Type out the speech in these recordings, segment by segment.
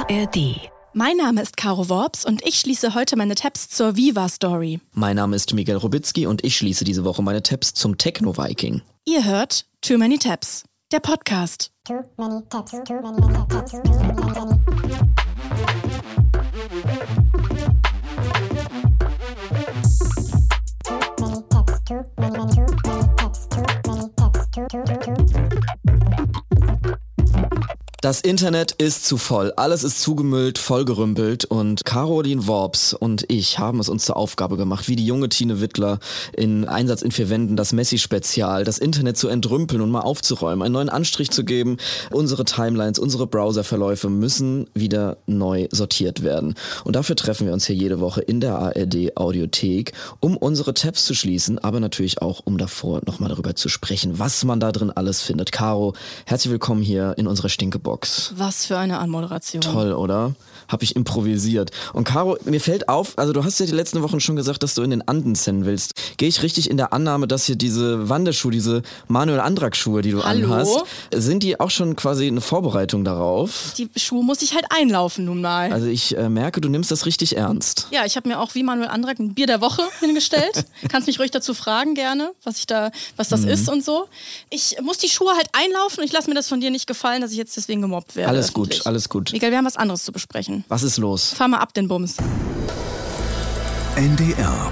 ARD. Mein Name ist Caro Worps und ich schließe heute meine Tabs zur Viva-Story. Mein Name ist Miguel Robitzky und ich schließe diese Woche meine Tabs zum Techno-Viking. Ihr hört Too Many Tabs, der Podcast. Too many tabs, too many tabs, too many. Das Internet ist zu voll, alles ist zugemüllt, vollgerümpelt und Caroline Worps und ich haben es uns zur Aufgabe gemacht, wie die junge Tine Wittler in Einsatz in 4 Wänden, das Messi-Spezial, das Internet zu entrümpeln und mal aufzuräumen, einen neuen Anstrich zu geben. Unsere Timelines, unsere Browserverläufe müssen wieder neu sortiert werden. Und dafür treffen wir uns hier jede Woche in der ARD-Audiothek, um unsere Tabs zu schließen, aber natürlich auch, um davor nochmal darüber zu sprechen, was man da drin alles findet. Caro, herzlich willkommen hier in unserer Stinkebox. Was für eine Anmoderation. Toll, oder? Hab ich improvisiert. Und Caro, mir fällt auf, also du hast ja die letzten Wochen schon gesagt, dass du in den Anden zen willst. Gehe ich richtig in der Annahme, dass hier diese Wanderschuhe, diese Manuel Andrak-Schuhe, die du anhast, sind die auch schon quasi eine Vorbereitung darauf? Die Schuhe muss ich halt einlaufen nun mal. Also ich merke, du nimmst das richtig ernst. Ja, ich habe mir auch wie Manuel Andrak ein Bier der Woche hingestellt. Kannst mich ruhig dazu fragen gerne, was das ist und so. Ich muss die Schuhe halt einlaufen und ich lasse mir das von dir nicht gefallen, dass ich jetzt deswegen gemobbt werde. Alles gut, alles gut. Miguel, wir haben was anderes zu besprechen. Was ist los? Fahr mal ab den Bums. NDR.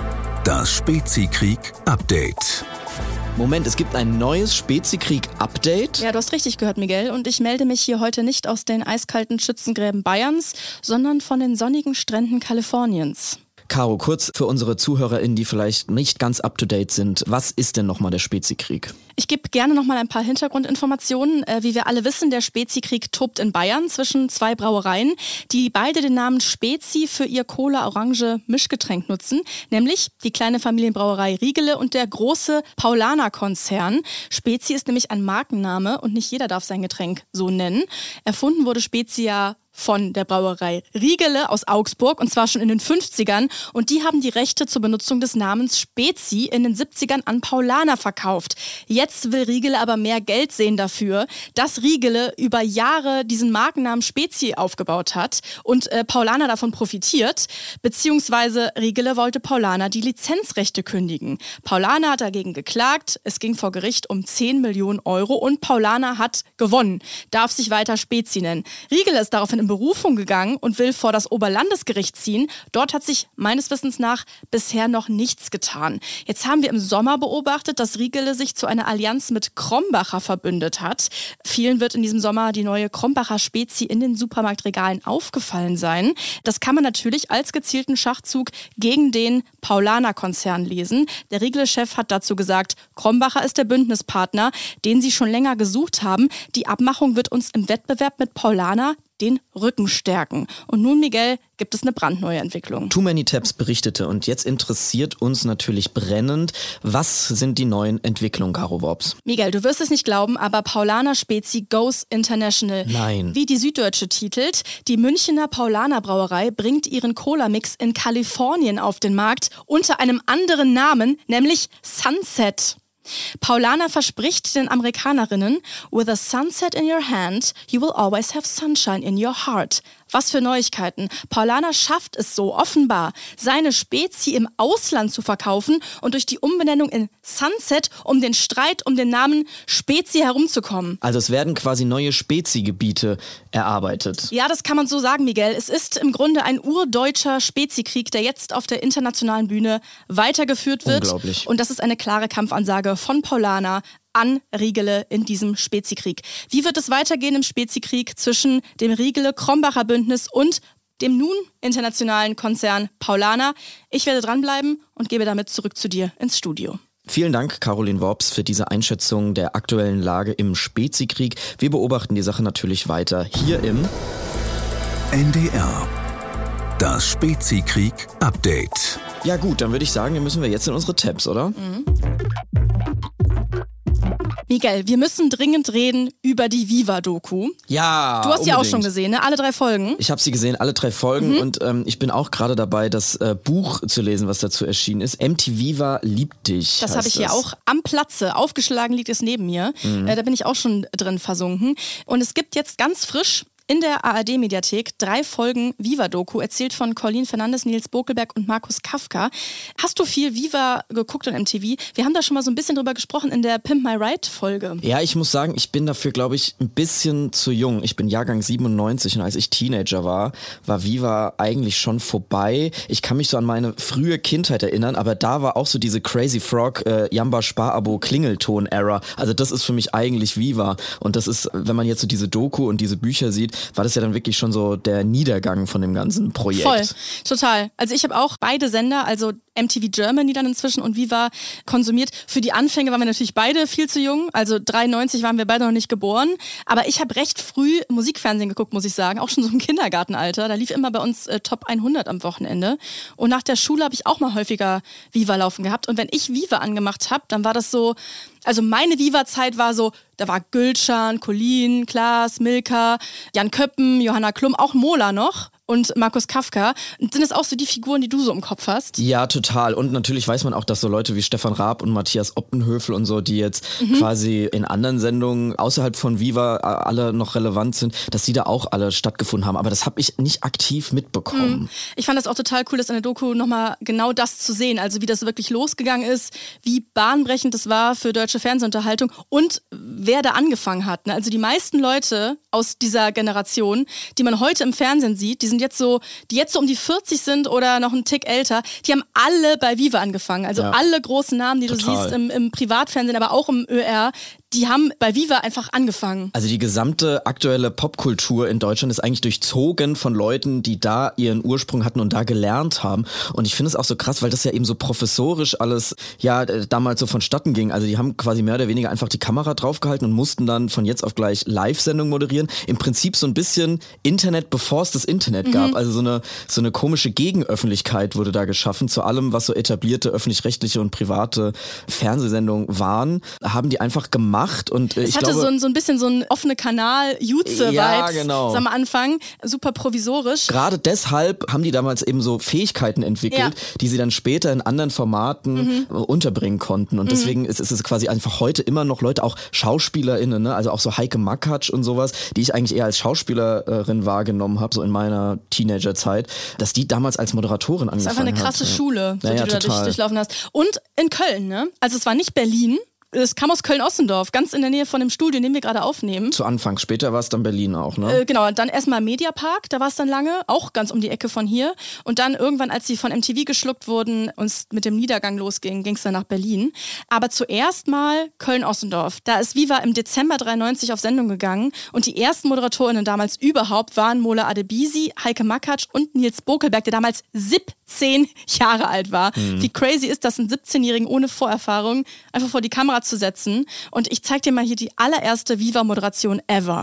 Das Spezikrieg-Update. Moment, es gibt ein neues Spezikrieg-Update? Ja, du hast richtig gehört, Miguel. Und ich melde mich hier heute nicht aus den eiskalten Schützengräben Bayerns, sondern von den sonnigen Stränden Kaliforniens. Caro, kurz für unsere ZuhörerInnen, die vielleicht nicht ganz up-to-date sind. Was ist denn nochmal der Spezikrieg? Ich gebe gerne nochmal ein paar Hintergrundinformationen. Wie wir alle wissen, der Spezikrieg tobt in Bayern zwischen 2 Brauereien, die beide den Namen Spezi für ihr Cola-Orange-Mischgetränk nutzen, nämlich die kleine Familienbrauerei Riegele und der große Paulaner-Konzern. Spezi ist nämlich ein Markenname und nicht jeder darf sein Getränk so nennen. Erfunden wurde Spezi ja von der Brauerei Riegele aus Augsburg, und zwar schon in den 50ern. Und die haben die Rechte zur Benutzung des Namens Spezi in den 70ern an Paulaner verkauft. Jetzt will Riegele aber mehr Geld sehen dafür, dass Riegele über Jahre diesen Markennamen Spezi aufgebaut hat und Paulaner davon profitiert, beziehungsweise Riegele wollte Paulaner die Lizenzrechte kündigen. Paulaner hat dagegen geklagt, es ging vor Gericht um 10 Millionen Euro und Paulaner hat gewonnen, darf sich weiter Spezi nennen. Riegele ist daraufhin in Berufung gegangen und will vor das Oberlandesgericht ziehen. Dort hat sich meines Wissens nach bisher noch nichts getan. Jetzt haben wir im Sommer beobachtet, dass Riegele sich zu einer Allianz mit Krombacher verbündet hat. Vielen wird in diesem Sommer die neue Krombacher Spezi in den Supermarktregalen aufgefallen sein. Das kann man natürlich als gezielten Schachzug gegen den Paulaner-Konzern lesen. Der Riegele-Chef hat dazu gesagt, Krombacher ist der Bündnispartner, den sie schon länger gesucht haben. Die Abmachung wird uns im Wettbewerb mit Paulaner den Rücken stärken. Und nun, Miguel, gibt es eine brandneue Entwicklung. Too Many Tabs berichtete und jetzt interessiert uns natürlich brennend, was sind die neuen Entwicklungen, Caro Worps? Miguel, du wirst es nicht glauben, aber Paulaner Spezi goes international. Nein. Wie die Süddeutsche titelt, die Münchner Paulaner Brauerei bringt ihren Cola-Mix in Kalifornien auf den Markt unter einem anderen Namen, nämlich Sunset. Paulaner verspricht den Amerikanerinnen, with a sunset in your hand, you will always have sunshine in your heart. Was für Neuigkeiten. Paulaner schafft es so offenbar, seine Spezi im Ausland zu verkaufen und durch die Umbenennung in Sunset um den Streit um den Namen Spezi herumzukommen. Also es werden quasi neue Spezi-Gebiete erarbeitet. Ja, das kann man so sagen, Miguel. Es ist im Grunde ein urdeutscher Spezi-Krieg, der jetzt auf der internationalen Bühne weitergeführt wird. Unglaublich. Und das ist eine klare Kampfansage von Paulaner an Riegele in diesem Spezikrieg. Wie wird es weitergehen im Spezikrieg zwischen dem Riegele-Krombacher Bündnis und dem nun internationalen Konzern Paulaner? Ich werde dranbleiben und gebe damit zurück zu dir ins Studio. Vielen Dank, Caroline Worps, für diese Einschätzung der aktuellen Lage im Spezikrieg. Wir beobachten die Sache natürlich weiter hier im NDR. Das Spezikrieg-Update. Ja gut, dann würde ich sagen, müssen wir jetzt in unsere Tabs, oder? Miguel, wir müssen dringend reden über die Viva-Doku. Ja, Du hast sie auch unbedingt. schon gesehen, ne? Alle 3 Folgen. Ich habe sie gesehen, alle 3 Folgen und ich bin auch gerade dabei, das Buch zu lesen, was dazu erschienen ist. MTV liebt dich. Das habe ich hier auch am Platze. Aufgeschlagen liegt es neben mir. Da bin ich auch schon drin versunken. Und es gibt jetzt ganz frisch in der ARD-Mediathek 3 Folgen Viva-Doku, erzählt von Colleen Fernandes, Nils Bokelberg und Markus Kafka. Hast du viel Viva geguckt und MTV? Wir haben da schon mal so ein bisschen drüber gesprochen in der Pimp My Ride-Folge. Ja, ich muss sagen, ich bin dafür, glaube ich, ein bisschen zu jung. Ich bin Jahrgang 97 und als ich Teenager war Viva eigentlich schon vorbei. Ich kann mich so an meine frühe Kindheit erinnern, aber da war auch so diese Crazy Frog, Jamba Sparabo Klingelton-Era. Also das ist für mich eigentlich Viva. Und das ist, wenn man jetzt so diese Doku und diese Bücher sieht, war das ja dann wirklich schon so der Niedergang von dem ganzen Projekt. Voll, total. Also ich habe auch beide Sender, also MTV Germany dann inzwischen und Viva konsumiert. Für die Anfänge waren wir natürlich beide viel zu jung. Also 93 waren wir beide noch nicht geboren. Aber ich habe recht früh Musikfernsehen geguckt, muss ich sagen. Auch schon so im Kindergartenalter. Da lief immer bei uns Top 100 am Wochenende. Und nach der Schule habe ich auch mal häufiger Viva laufen gehabt. Und wenn ich Viva angemacht habe, dann war das so, also meine Viva-Zeit war so, da war Gülcan, Colleen, Klaas, Milka, Jan Köppen, Johanna Klum, auch Mola noch. Und Markus Kafka. Und sind das auch so die Figuren, die du so im Kopf hast? Ja, total. Und natürlich weiß man auch, dass so Leute wie Stefan Raab und Matthias Optenhöfel und so, die jetzt quasi in anderen Sendungen außerhalb von Viva alle noch relevant sind, dass die da auch alle stattgefunden haben. Aber das habe ich nicht aktiv mitbekommen. Ich fand das auch total cool, das in der Doku nochmal genau das zu sehen. Also wie das wirklich losgegangen ist, wie bahnbrechend das war für deutsche Fernsehunterhaltung und wer da angefangen hat. Also die meisten Leute aus dieser Generation, die man heute im Fernsehen sieht, die jetzt so um die 40 sind oder noch einen Tick älter, die haben alle bei Viva angefangen. Also alle großen Namen, die du siehst im Privatfernsehen, aber auch im ÖR, die haben bei Viva einfach angefangen. Also die gesamte aktuelle Popkultur in Deutschland ist eigentlich durchzogen von Leuten, die da ihren Ursprung hatten und da gelernt haben. Und ich finde es auch so krass, weil das ja eben so professorisch alles damals so vonstatten ging. Also die haben quasi mehr oder weniger einfach die Kamera draufgehalten und mussten dann von jetzt auf gleich Live-Sendungen moderieren. Im Prinzip so ein bisschen Internet, bevor es das Internet gab. Also so eine komische Gegenöffentlichkeit wurde da geschaffen zu allem, was so etablierte öffentlich-rechtliche und private Fernsehsendungen waren. Haben die einfach gemacht. Und es hatte so ein bisschen so ein offene Kanal-Jutze-Vibes am Anfang, super provisorisch. Gerade deshalb haben die damals eben so Fähigkeiten entwickelt, die sie dann später in anderen Formaten unterbringen konnten. Und deswegen ist es quasi einfach heute immer noch Leute, auch SchauspielerInnen, ne? Also auch so Heike Makatsch und sowas, die ich eigentlich eher als Schauspielerin wahrgenommen habe, so in meiner Teenagerzeit, dass die damals als Moderatorin angefangen hat. Das ist einfach eine krasse Schule, die du da durchlaufen hast. Und in Köln, ne? Also es war nicht Berlin. Es kam aus Köln-Ossendorf, ganz in der Nähe von dem Studio, in dem wir gerade aufnehmen. Zu Anfang, später war es dann Berlin auch, ne? Genau, dann erstmal Mediapark, da war es dann lange, auch ganz um die Ecke von hier. Und dann irgendwann, als sie von MTV geschluckt wurden und es mit dem Niedergang losging, ging es dann nach Berlin. Aber zuerst mal Köln-Ossendorf. Da ist Viva im Dezember 93 auf Sendung gegangen und die ersten ModeratorInnen damals überhaupt waren Mola Adebisi, Heike Makatsch und Nils Bokelberg, der damals 17 Jahre alt war. Wie crazy ist das, einen 17-Jährigen ohne Vorerfahrung einfach vor die Kamera zu setzen. Und ich zeig dir mal hier die allererste Viva-Moderation ever.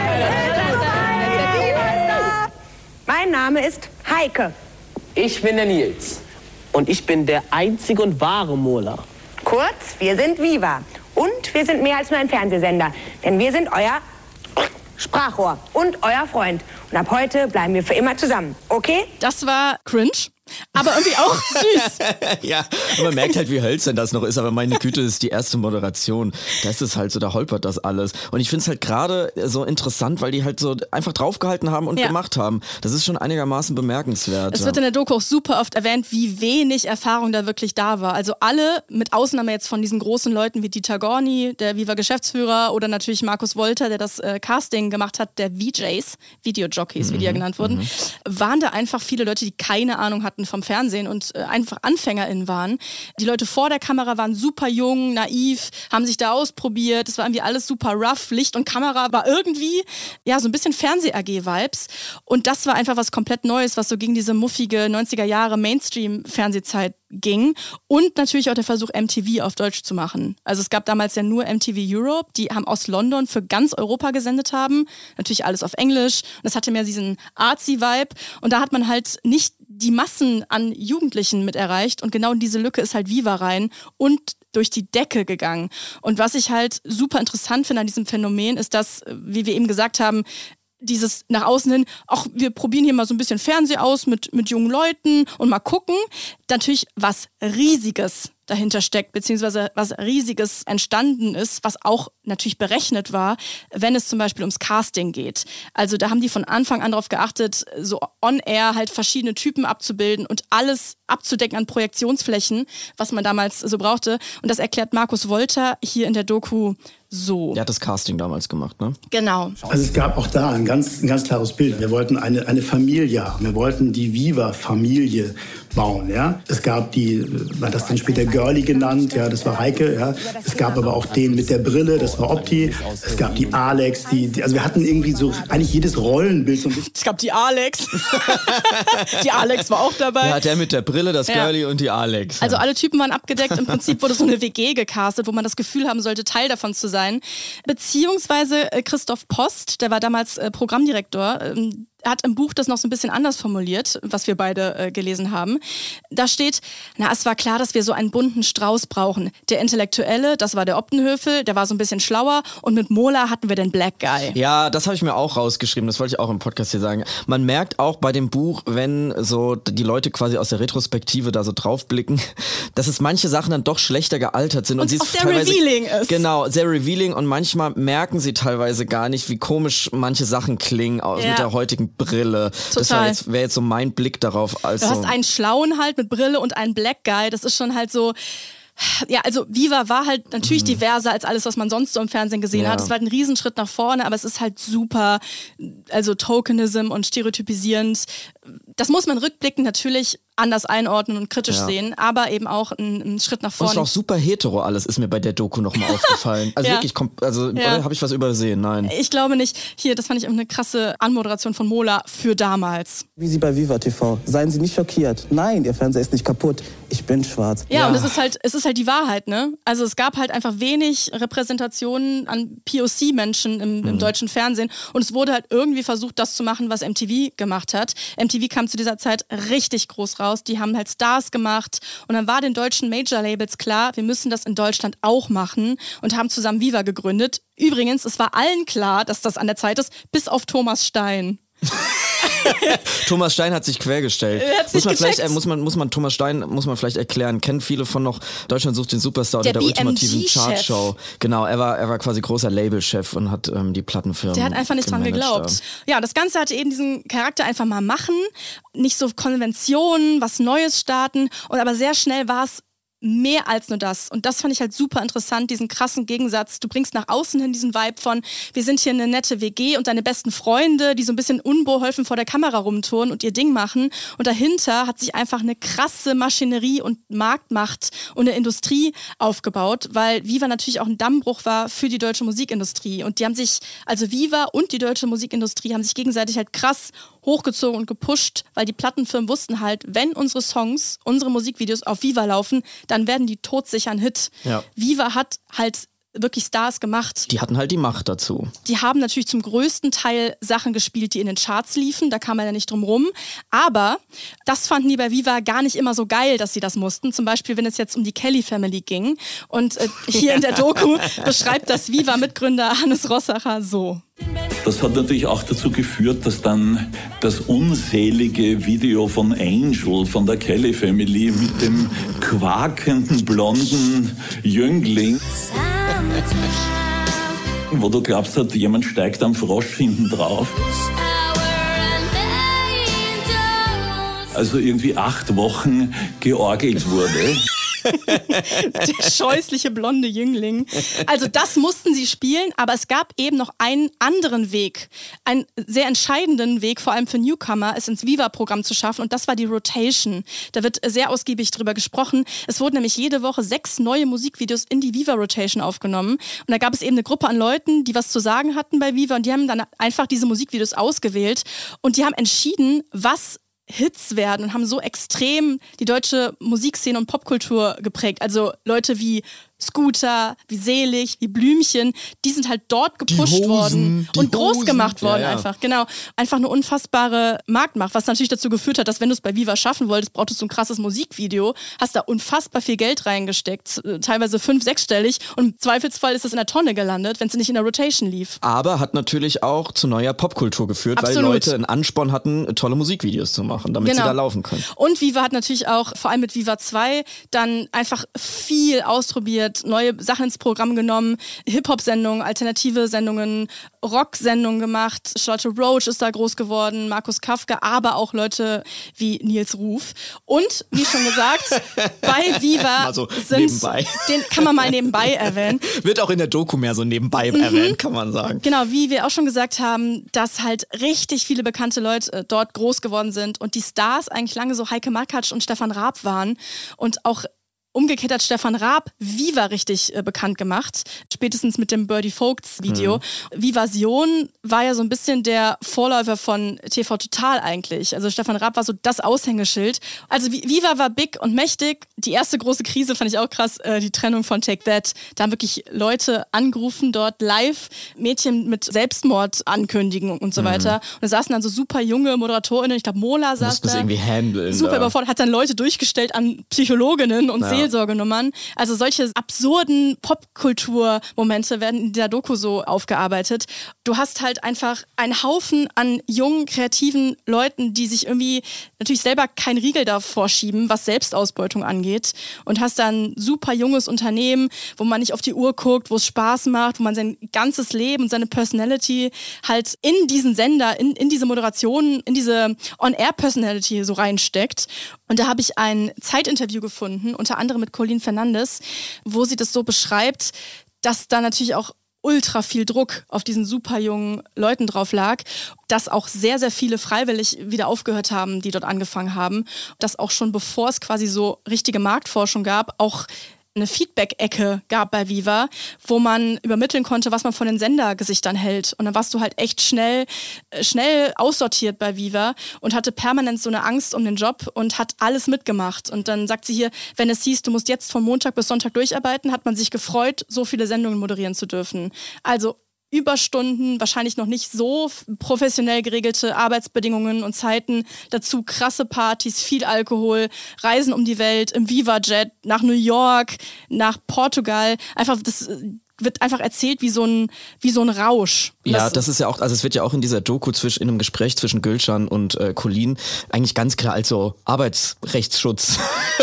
Mein Name ist Heike. Ich bin der Nils. Und ich bin der einzige und wahre Mola. Kurz, wir sind Viva. Und wir sind mehr als nur ein Fernsehsender. Denn wir sind euer Sprachrohr und euer Freund. Und ab heute bleiben wir für immer zusammen. Okay? Das war cringe. Aber irgendwie auch süß. Ja, und man merkt halt, wie hölzern das noch ist, aber meine Güte, ist die erste Moderation. Da ist es halt so, da holpert das alles. Und ich finde es halt gerade so interessant, weil die halt so einfach draufgehalten haben und gemacht haben. Das ist schon einigermaßen bemerkenswert. Es wird in der Doku auch super oft erwähnt, wie wenig Erfahrung da wirklich da war. Also alle, mit Ausnahme jetzt von diesen großen Leuten wie Dieter Gorni, der Viva-Geschäftsführer, oder natürlich Markus Wolter, der das Casting gemacht hat, der VJs, Videojockeys, wie die ja genannt wurden, waren da einfach viele Leute, die keine Ahnung hatten vom Fernsehen und einfach AnfängerInnen waren. Die Leute vor der Kamera waren super jung, naiv, haben sich da ausprobiert. Es war irgendwie alles super rough. Licht und Kamera war irgendwie so ein bisschen Fernseh-AG-Vibes. Und das war einfach was komplett Neues, was so gegen diese muffige 90er Jahre Mainstream-Fernsehzeit ging. Und natürlich auch der Versuch, MTV auf Deutsch zu machen. Also es gab damals ja nur MTV Europe, die haben aus London für ganz Europa gesendet haben. Natürlich alles auf Englisch. Und das hatte mehr diesen Artsy-Vibe. Und da hat man halt nicht die Massen an Jugendlichen mit erreicht. Und genau in diese Lücke ist halt Viva rein und durch die Decke gegangen. Und was ich halt super interessant finde an diesem Phänomen ist, dass, wie wir eben gesagt haben, dieses nach außen hin, ach, wir probieren hier mal so ein bisschen Fernsehen aus mit jungen Leuten und mal gucken. Natürlich was Riesiges dahinter steckt, beziehungsweise was Riesiges entstanden ist, was auch natürlich berechnet war, wenn es zum Beispiel ums Casting geht. Also da haben die von Anfang an darauf geachtet, so on-air halt verschiedene Typen abzubilden und alles abzudecken an Projektionsflächen, was man damals so brauchte. Und das erklärt Markus Wolter hier in der Doku so. Der hat das Casting damals gemacht, ne? Genau. Also es gab auch da ein ganz klares Bild. Wir wollten eine Familie haben. Wir wollten die Viva-Familie bauen. Ja? Es gab man hat das dann später Girlie genannt, ja, das war Heike. Ja? Es gab aber auch den mit der Brille, das war Opti. Es gab die Alex, also wir hatten irgendwie so eigentlich jedes Rollenbild so ein bisschen. Es gab die Alex. Die Alex war auch dabei. Ja, der mit der Brille, das Girlie und die Alex. Also alle Typen waren abgedeckt. Im Prinzip wurde so eine WG gecastet, wo man das Gefühl haben sollte, Teil davon zu sein. Beziehungsweise Christoph Post, der war damals Programmdirektor, hat im Buch das noch so ein bisschen anders formuliert, was wir beide gelesen haben. Da steht, es war klar, dass wir so einen bunten Strauß brauchen. Der Intellektuelle, das war der Optenhöfel, der war so ein bisschen schlauer und mit Mola hatten wir den Black Guy. Ja, das habe ich mir auch rausgeschrieben, das wollte ich auch im Podcast hier sagen. Man merkt auch bei dem Buch, wenn so die Leute quasi aus der Retrospektive da so draufblicken, dass es manche Sachen dann doch schlechter gealtert sind. Und sie auch sehr revealing ist. Genau, sehr revealing und manchmal merken sie teilweise gar nicht, wie komisch manche Sachen klingen mit der heutigen Brille. Total. Das wäre jetzt so mein Blick darauf. Also du hast einen Schlauen halt mit Brille und einen Black Guy. Das ist schon halt so. Ja, also Viva war halt natürlich diverser als alles, was man sonst so im Fernsehen gesehen hat. Es war halt ein Riesenschritt nach vorne, aber es ist halt super, also Tokenism und stereotypisierend. Das muss man rückblickend natürlich anders einordnen und kritisch sehen, aber eben auch ein Schritt nach vorne. Und es war auch super hetero alles, ist mir bei der Doku nochmal aufgefallen. Also wirklich, oder habe ich was übersehen? Nein. Ich glaube nicht. Hier, das fand ich eine krasse Anmoderation von Mola für damals. Wie Sie bei Viva TV. Seien Sie nicht schockiert. Nein, Ihr Fernseher ist nicht kaputt. Ich bin schwarz. Ja, und es ist halt die Wahrheit, ne? Also es gab halt einfach wenig Repräsentationen an POC-Menschen im deutschen Fernsehen und es wurde halt irgendwie versucht, das zu machen, was MTV gemacht hat. MTV kam zu dieser Zeit richtig groß raus. Die haben halt Stars gemacht und dann war den deutschen Major-Labels klar, wir müssen das in Deutschland auch machen und haben zusammen Viva gegründet. Übrigens, es war allen klar, dass das an der Zeit ist, bis auf Thomas Stein. Thomas Stein hat sich quergestellt. Muss man Thomas Stein vielleicht erklären. Kennen viele von noch Deutschland sucht den Superstar oder der ultimativen Chartshow. Genau, er war quasi großer Labelchef und hat die Plattenfirmen. Der hat einfach nicht dran geglaubt. Ja, das Ganze hatte eben diesen Charakter einfach mal machen, nicht so Konventionen, was Neues starten und aber sehr schnell war es mehr als nur das. Und das fand ich halt super interessant, diesen krassen Gegensatz. Du bringst nach außen hin diesen Vibe von, wir sind hier eine nette WG und deine besten Freunde, die so ein bisschen unbeholfen vor der Kamera rumtouren und ihr Ding machen. Und dahinter hat sich einfach eine krasse Maschinerie und Marktmacht und eine Industrie aufgebaut, weil Viva natürlich auch ein Dammbruch war für die deutsche Musikindustrie. Und die haben sich, also Viva und die deutsche Musikindustrie haben sich gegenseitig halt krass hochgezogen und gepusht, weil die Plattenfirmen wussten halt, wenn unsere Songs, unsere Musikvideos auf Viva laufen, dann werden die todsicher ein Hit. Ja. Viva hat halt wirklich Stars gemacht. Die hatten halt die Macht dazu. Die haben natürlich zum größten Teil Sachen gespielt, die in den Charts liefen, da kam man ja nicht drum rum. Aber das fanden die bei Viva gar nicht immer so geil, dass sie das mussten. Zum Beispiel, wenn es jetzt um die Kelly Family ging. Und hier in der Doku beschreibt das Viva-Mitgründer Hannes Rossacher so. Das hat natürlich auch dazu geführt, dass dann das unselige Video von Angel, von der Kelly Family mit dem quakenden, blonden Jüngling, wo du glaubst, jemand steigt am Frosch hinten drauf. Also irgendwie 8 Wochen georgelt wurde. Der scheußliche blonde Jüngling. Also das mussten sie spielen, aber es gab eben noch einen anderen Weg, einen sehr entscheidenden Weg, vor allem für Newcomer, es ins Viva-Programm zu schaffen und das war die Rotation. Da wird sehr ausgiebig drüber gesprochen. Es wurden nämlich jede Woche 6 neue Musikvideos in die Viva-Rotation aufgenommen und da gab es eben eine Gruppe an Leuten, die was zu sagen hatten bei Viva und die haben dann einfach diese Musikvideos ausgewählt und die haben entschieden, was Hits werden und haben so extrem die deutsche Musikszene und Popkultur geprägt. Also Leute wie Scooter, wie Selig, wie Blümchen, die sind halt dort gepusht worden und groß gemacht worden einfach. Genau. Einfach eine unfassbare Marktmacht, was natürlich dazu geführt hat, dass wenn du es bei Viva schaffen wolltest, brauchtest du ein krasses Musikvideo, hast da unfassbar viel Geld reingesteckt, teilweise 5-, 6-stellig und im Zweifelsfall ist es in der Tonne gelandet, wenn es nicht in der Rotation lief. Aber hat natürlich auch zu neuer Popkultur geführt, weil Leute einen Ansporn hatten, tolle Musikvideos zu machen, damit sie da laufen können. Und Viva hat natürlich auch, vor allem mit Viva 2, dann einfach viel ausprobiert, neue Sachen ins Programm genommen, Hip-Hop-Sendungen, alternative Sendungen, Rock-Sendungen gemacht. Charlotte Roach ist da groß geworden, Markus Kafka, aber auch Leute wie Nils Ruf. Und, wie schon gesagt, bei Viva also sind, nebenbei. Den kann man mal nebenbei erwähnen. Wird auch in der Doku mehr so nebenbei erwähnt, kann man sagen. Genau, wie wir auch schon gesagt haben, dass halt richtig viele bekannte Leute dort groß geworden sind und die Stars eigentlich lange so Heike Makatsch und Stefan Raab waren und auch umgekehrt hat Stefan Raab Viva richtig bekannt gemacht, spätestens mit dem Birdie Vogts Video. Vivasion war ja so ein bisschen der Vorläufer von TV Total eigentlich. Also Stefan Raab war so das Aushängeschild. Also Viva war big und mächtig. Die erste große Krise fand ich auch krass, die Trennung von Take That. Da haben wirklich Leute angerufen dort live, Mädchen mit Selbstmordankündigungen und so weiter. Und da saßen dann so super junge ModeratorInnen, ich glaube Mola saß da. Das irgendwie handeln. Super überfordert, hat dann Leute durchgestellt an Psychologinnen und Seelsorgenummern. Also solche absurden Popkulturmomente werden in dieser Doku so aufgearbeitet. Du hast halt einfach einen Haufen an jungen, kreativen Leuten, die sich irgendwie natürlich selber kein Riegel davor schieben, was Selbstausbeutung angeht. Und hast dann ein super junges Unternehmen, wo man nicht auf die Uhr guckt, wo es Spaß macht, wo man sein ganzes Leben und seine Personality halt in diesen Sender, in diese Moderation, in diese On-Air-Personality so reinsteckt. Und da habe ich ein Zeitinterview gefunden, unter anderem mit Colleen Fernandes, wo sie das so beschreibt, dass da natürlich auch ultra viel Druck auf diesen super jungen Leuten drauf lag, dass auch sehr, sehr viele freiwillig wieder aufgehört haben, die dort angefangen haben, dass auch schon bevor es quasi so richtige Marktforschung gab, auch eine Feedback-Ecke gab bei Viva, wo man übermitteln konnte, was man von den Sendergesichtern hält. Und dann warst du halt echt schnell aussortiert bei Viva und hatte permanent so eine Angst um den Job und hat alles mitgemacht. Und dann sagt sie hier, wenn es hieß, du musst jetzt von Montag bis Sonntag durcharbeiten, hat man sich gefreut, so viele Sendungen moderieren zu dürfen. Also Überstunden, wahrscheinlich noch nicht so professionell geregelte Arbeitsbedingungen und Zeiten, dazu krasse Partys, viel Alkohol, Reisen um die Welt, im Viva-Jet, nach New York, nach Portugal, einfach das wird einfach erzählt wie so ein Rausch. Ja, das ist ja auch, also es wird ja auch in dieser Doku in einem Gespräch zwischen Gülcan und Colleen eigentlich ganz klar als so Arbeitsrechtsschutz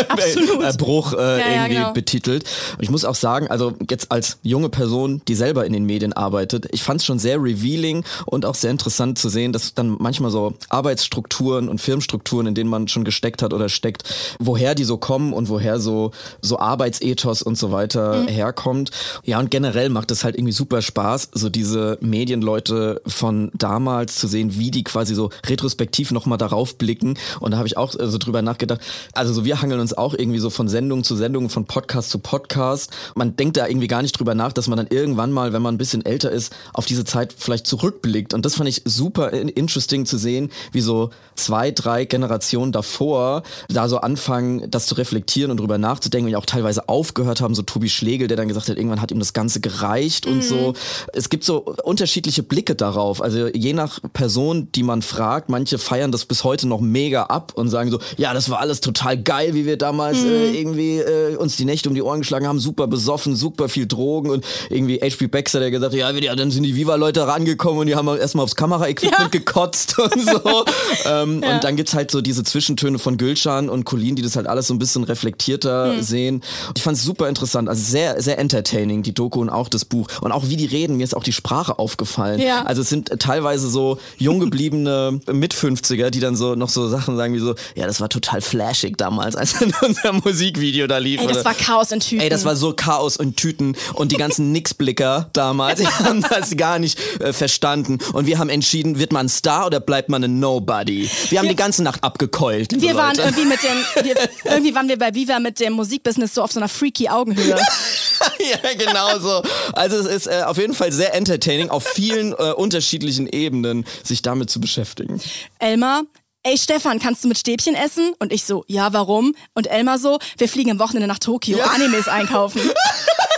Bruch irgendwie betitelt. Und ich muss auch sagen, also jetzt als junge Person, die selber in den Medien arbeitet, ich fand es schon sehr revealing und auch sehr interessant zu sehen, dass dann manchmal so Arbeitsstrukturen und Firmenstrukturen, in denen man schon gesteckt hat oder steckt, woher die so kommen und woher so Arbeitsethos und so weiter herkommt. Ja, und generell macht es halt irgendwie super Spaß, so diese Medienleute von damals zu sehen, wie die quasi so retrospektiv nochmal darauf blicken. Und da habe ich auch so drüber nachgedacht, also so wir hangeln uns auch irgendwie so von Sendung zu Sendung, von Podcast zu Podcast. Man denkt da irgendwie gar nicht drüber nach, dass man dann irgendwann mal, wenn man ein bisschen älter ist, auf diese Zeit vielleicht zurückblickt. Und das fand ich super interesting zu sehen, wie so 2, 3 Generationen davor da so anfangen, das zu reflektieren und drüber nachzudenken und ja auch teilweise aufgehört haben, so Tobi Schlegel, der dann gesagt hat, irgendwann hat ihm das Ganze gereicht und so. Es gibt so unterschiedliche Blicke darauf. Also je nach Person, die man fragt, manche feiern das bis heute noch mega ab und sagen so, ja, das war alles total geil, wie wir damals irgendwie uns die Nächte um die Ohren geschlagen haben, super besoffen, super viel Drogen und irgendwie H.P. Baxter, der gesagt hat, ja, dann sind die Viva-Leute rangekommen und die haben erstmal aufs Kameraequipment gekotzt und so. Und dann gibt's halt so diese Zwischentöne von Gülcan und Colleen, die das halt alles so ein bisschen reflektierter sehen. Ich fand's super interessant, also sehr, sehr entertaining, die Doku und auch das Buch. Und auch wie die reden, mir ist auch die Sprache aufgefallen. Ja. Also es sind teilweise so jung gebliebene Mit-50er, die dann so noch so Sachen sagen wie so, ja, das war total flashig damals, als in unserem Musikvideo da lief. Ey, das war Chaos in Tüten. Ey, das war so Chaos in Tüten. Und die ganzen Nix-Blicker damals, die haben das gar nicht verstanden. Und wir haben entschieden, wird man ein Star oder bleibt man ein Nobody? Wir haben die ganze Nacht abgekeult. Wir waren irgendwie waren wir bei Viva mit dem Musikbusiness so auf so einer freaky Augenhöhe. Ja, genau so. Also es ist auf jeden Fall sehr entertaining, auf vielen unterschiedlichen Ebenen sich damit zu beschäftigen. Elmar, ey Stefan, kannst du mit Stäbchen essen? Und ich so, ja, warum? Und Elmar so, wir fliegen am Wochenende nach Tokio, Animes einkaufen.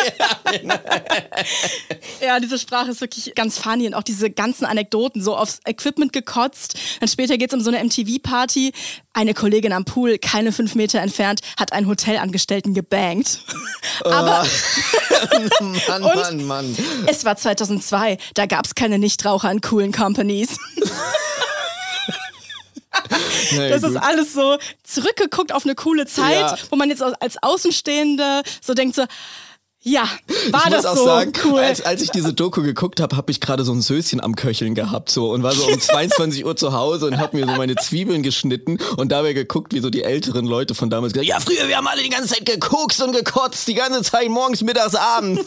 Ja, diese Sprache ist wirklich ganz funny und auch diese ganzen Anekdoten, so aufs Equipment gekotzt. Dann später geht es um so eine MTV-Party. Eine Kollegin am Pool, keine 5 Meter entfernt, hat einen Hotelangestellten gebangt. Aber Mann. Es war 2002, da gab es keine Nichtraucher in coolen Companies. Das ist alles so zurückgeguckt auf eine coole Zeit, wo man jetzt als Außenstehende so denkt so, ja, war das so auch sagen, cool. Als ich diese Doku geguckt habe, habe ich gerade so ein Söschen am Köcheln gehabt so und war so um 22 Uhr zu Hause und habe mir so meine Zwiebeln geschnitten und dabei geguckt, wie so die älteren Leute von damals gesagt haben, ja, früher, wir haben alle die ganze Zeit gekokst und gekotzt, die ganze Zeit, morgens, mittags, abends.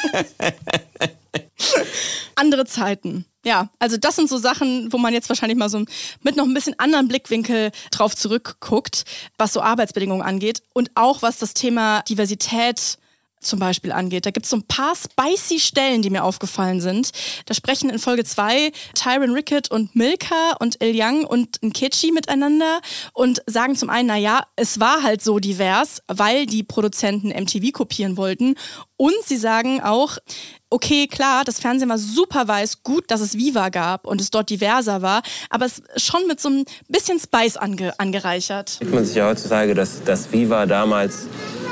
Andere Zeiten. Ja, also das sind so Sachen, wo man jetzt wahrscheinlich mal so mit noch ein bisschen anderen Blickwinkel drauf zurückguckt, was so Arbeitsbedingungen angeht und auch was das Thema Diversität zum Beispiel angeht. Da gibt es so ein paar spicy Stellen, die mir aufgefallen sind. Da sprechen in Folge 2 Tyron Rickett und Milka und Il Yang und Nkechi miteinander und sagen zum einen, naja, es war halt so divers, weil die Produzenten MTV kopieren wollten. Und sie sagen auch, okay, klar, das Fernsehen war super weiß, gut, dass es Viva gab und es dort diverser war, aber es ist schon mit so ein bisschen Spice angereichert. Sieht man sich ja heutzutage, dass Viva damals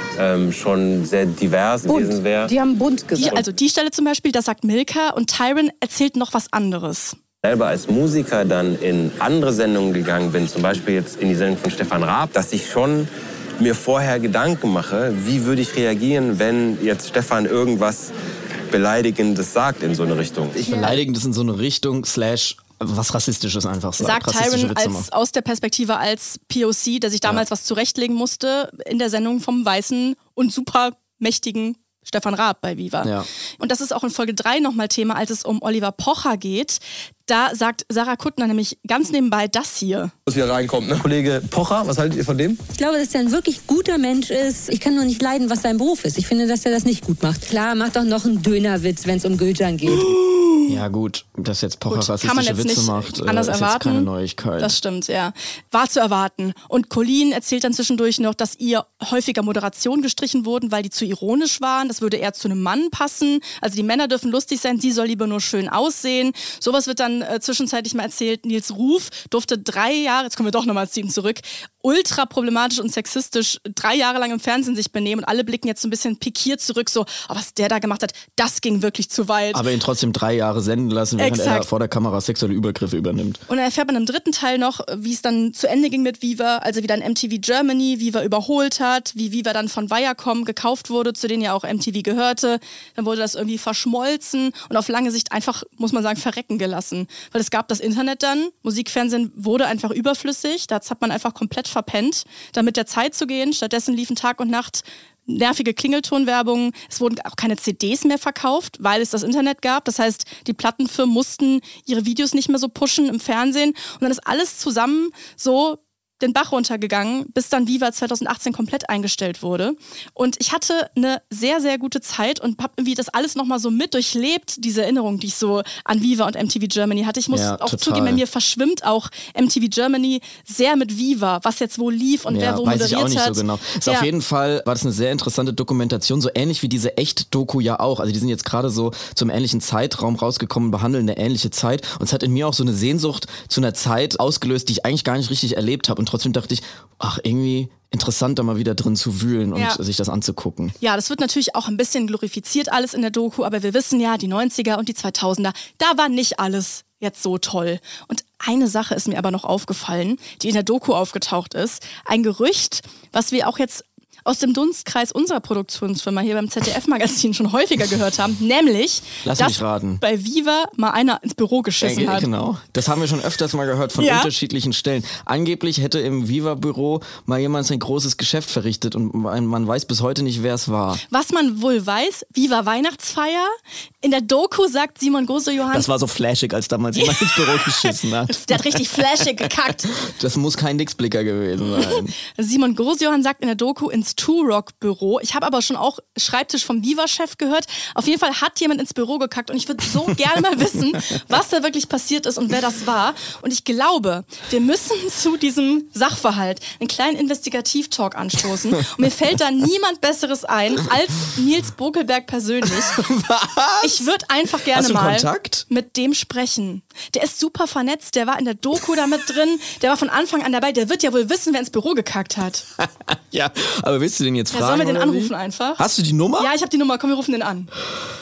schon sehr divers gewesen wäre. Die haben bunt gesagt. Also die Stelle zum Beispiel, das sagt Milka und Tyron erzählt noch was anderes. Selber als Musiker dann in andere Sendungen gegangen bin, zum Beispiel jetzt in die Sendung von Stefan Raab, dass ich schon mir vorher Gedanken mache, wie würde ich reagieren, wenn jetzt Stefan irgendwas Beleidigendes sagt in so eine Richtung. Beleidigendes in so eine Richtung / was Rassistisches einfach sagt Tyron aus der Perspektive als POC, der sich damals was zurechtlegen musste in der Sendung vom weißen und super mächtigen Stefan Raab bei Viva. Ja. Und das ist auch in Folge 3 nochmal Thema, als es um Oliver Pocher geht. Da sagt Sarah Kuttner nämlich ganz nebenbei das hier. Was hier reinkommt, ne? Kollege Pocher, was haltet ihr von dem? Ich glaube, dass er ein wirklich guter Mensch ist. Ich kann nur nicht leiden, was sein Beruf ist. Ich finde, dass er das nicht gut macht. Klar, macht doch noch einen Dönerwitz, wenn es um Gülcan geht. Ja gut, dass jetzt Pocher rassistische Witze macht, anders ist erwarten. Jetzt keine Neuigkeit. Das stimmt, ja. War zu erwarten. Und Colleen erzählt dann zwischendurch noch, dass ihr häufiger Moderationen gestrichen wurden, weil die zu ironisch waren. Das würde eher zu einem Mann passen. Also die Männer dürfen lustig sein, sie soll lieber nur schön aussehen. Sowas wird dann zwischenzeitlich mal erzählt. Nils Ruf durfte 3 Jahre, jetzt kommen wir doch nochmal zu ihm zurück, ultra problematisch und sexistisch 3 Jahre lang im Fernsehen sich benehmen und alle blicken jetzt so ein bisschen pikiert zurück, so, oh, was der da gemacht hat, das ging wirklich zu weit. Aber ihn trotzdem 3 Jahre senden lassen, während er vor der Kamera sexuelle Übergriffe übernimmt. Und dann erfährt man im 3. Teil noch, wie es dann zu Ende ging mit Viva, also wie dann MTV Germany Viva überholt hat, wie Viva dann von Viacom gekauft wurde, zu denen ja auch MTV gehörte. Dann wurde das irgendwie verschmolzen und auf lange Sicht einfach, muss man sagen, verrecken gelassen. Weil es gab das Internet dann, Musikfernsehen wurde einfach überflüssig, das hat man einfach komplett verpennt, damit der Zeit zu gehen. Stattdessen liefen Tag und Nacht nervige Klingeltonwerbung. Es wurden auch keine CDs mehr verkauft, weil es das Internet gab. Das heißt, die Plattenfirmen mussten ihre Videos nicht mehr so pushen im Fernsehen. Und dann ist alles zusammen so den Bach runtergegangen, bis dann Viva 2018 komplett eingestellt wurde. Und ich hatte eine sehr, sehr gute Zeit und habe irgendwie das alles nochmal so mit durchlebt, diese Erinnerung, die ich so an Viva und MTV Germany hatte. Ich muss auch zugeben, bei mir verschwimmt auch MTV Germany sehr mit Viva, was jetzt wo lief und wer wo moderiert hat. Weiß ich auch nicht so genau. Ist auf jeden Fall, war das eine sehr interessante Dokumentation, so ähnlich wie diese Echt-Doku ja auch. Also die sind jetzt gerade so zum ähnlichen Zeitraum rausgekommen, behandeln eine ähnliche Zeit. Und es hat in mir auch so eine Sehnsucht zu einer Zeit ausgelöst, die ich eigentlich gar nicht richtig erlebt habe. Und trotzdem dachte ich, ach, irgendwie interessant, da mal wieder drin zu wühlen und sich das anzugucken. Ja, das wird natürlich auch ein bisschen glorifiziert alles in der Doku, aber wir wissen ja, die 90er und die 2000er, da war nicht alles jetzt so toll. Und eine Sache ist mir aber noch aufgefallen, die in der Doku aufgetaucht ist. Ein Gerücht, was wir auch jetzt aus dem Dunstkreis unserer Produktionsfirma hier beim ZDF-Magazin schon häufiger gehört haben, nämlich, dass bei Viva mal einer ins Büro geschissen hat. Genau, das haben wir schon öfters mal gehört von unterschiedlichen Stellen. Angeblich hätte im Viva-Büro mal jemand sein großes Geschäft verrichtet und man weiß bis heute nicht, wer es war. Was man wohl weiß, Viva Weihnachtsfeier, in der Doku sagt Simon Grosso-Johann... Das war so flashig, als damals jemand ins Büro geschissen hat. Der hat richtig flashig gekackt. Das muss kein Nixblicker gewesen sein. Simon Grosso-Johann sagt in der Doku, ins Two-Rock-Büro. Ich habe aber schon auch Schreibtisch vom Viva-Chef gehört. Auf jeden Fall hat jemand ins Büro gekackt und ich würde so gerne mal wissen, was da wirklich passiert ist und wer das war. Und ich glaube, wir müssen zu diesem Sachverhalt einen kleinen Investigativ-Talk anstoßen. Und mir fällt da niemand Besseres ein als Nils Bokelberg persönlich. Was? Ich würde einfach gerne mal Kontakt? mit dem sprechen. Der ist super vernetzt, der war in der Doku da mit drin, der war von Anfang an dabei, der wird ja wohl wissen, wer ins Büro gekackt hat. Ja, aber willst du den jetzt fragen? Sollen wir den oder anrufen wie? einfach? Hast du die Nummer? Ja, ich habe die Nummer, komm, wir rufen den an.